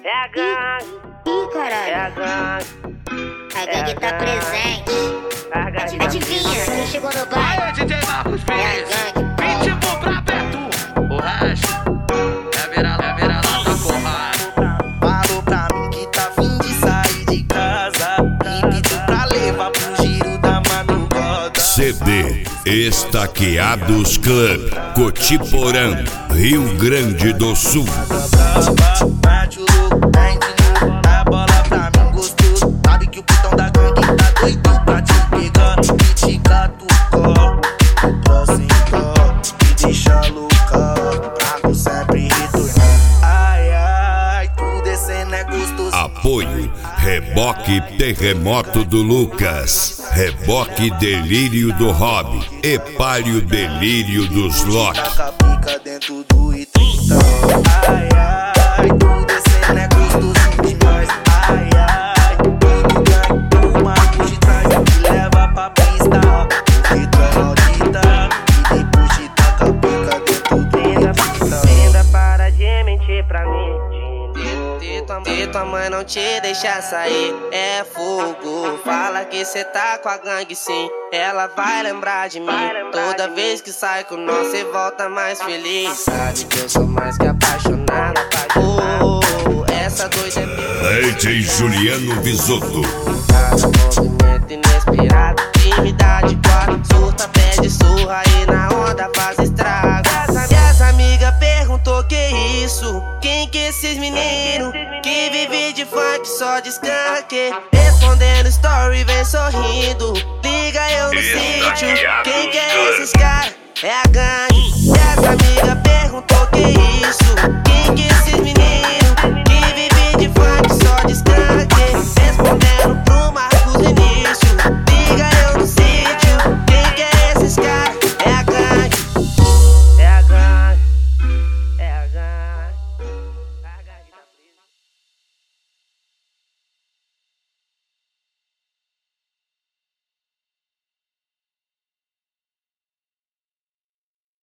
É a gangue. Ih, caralho. É a gangue. A gangue tá presente. Adivinha quem chegou no baile? Aê, DJ Marcos É a Pires, gangue. ritmo pra Beto. O resto é virar lá da porrada. Falou pra mim que tá fim de sair de casa e pediu pra levar pro giro da madrugada. CD Estaqueados Club, Cotiporã, Rio Grande do Sul. Mate o louco, vem de novo, dá bola pra mim gostoso. Sabe que o putão da gangue tá doido pra te pegar e te catucar. Assim, me deixa louca, trago sempre retornar. Ai, ai, tu descendo é gostoso. Apoio Reboque Terremoto do Lucas, Reboque Delírio do Rob, Epalho Delírio dos Loki. Taca pica dentro do I-30. Ai, ai, tu descendo é gostoso demais. Ai, ai, tudo ganha, uma de trás me leva pra pista. Porque tu é maldita e depois te taca pica dentro do I-30. Ainda para de mentir pra mim. Se tua mãe não te deixar sair, é fogo. Fala que cê tá com a gangue sim, ela vai lembrar de mim. Toda vez que sai com nós, cê volta mais feliz. Sabe que eu sou mais que apaixonado. Essa doida é DJ Juliano Visotto. cada movimento inesperado. Intimidade, corre, surta, pede surra e na onda faz estrago. E essa amiga perguntou que isso, quem que esses meninos que vive de funk só descanque. Respondendo story, vem sorrindo. Liga eu no sítio, quem que é esses caras? É a gangue. E essa amiga perguntou que isso, quem que esses meninos